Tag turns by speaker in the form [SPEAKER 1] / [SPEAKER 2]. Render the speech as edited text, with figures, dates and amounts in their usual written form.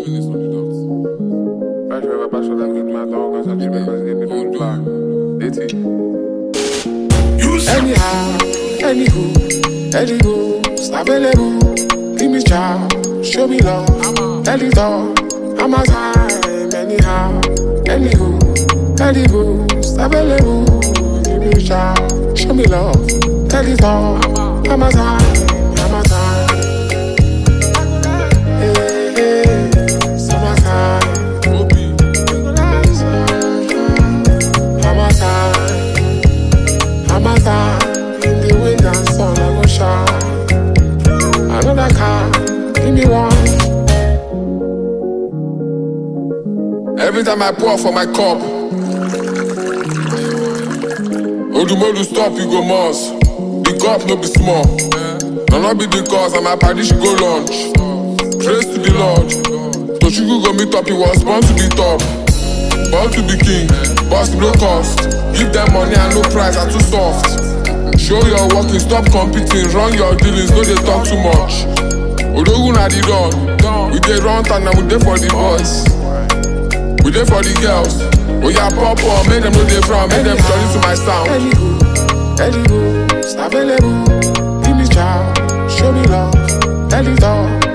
[SPEAKER 1] Anyhow, anywho, anywho, it's available. Give me child, show me love. Tell it all, I'm a time. Anyhow, anywho, anywho, it's available. Give me child, show me love. Tell it all, I'm a time. I'm a time. Hey, hey, summertime. Hammertime, in the wind and sun, I go shine. Another car, give me one. Every time I pour for my cup, Odumodu stop, you go must. The cup no be small. No, not be the cause, and my party should go lunch. Praise to the Lord. Toshugu go meet up, he was born to be top. Born to be king, boss no cost. Give them money and no price, are too soft. Show your working, stop competing. Run your dealings, no they talk too much. Odogu na the run. We dey run and we dey for the boys. We dey for the girls. Oh yeah, pop up, make them know they frown. Make them turn into my sound. Anywho, it's available. Give me child, show me love. Tell it all,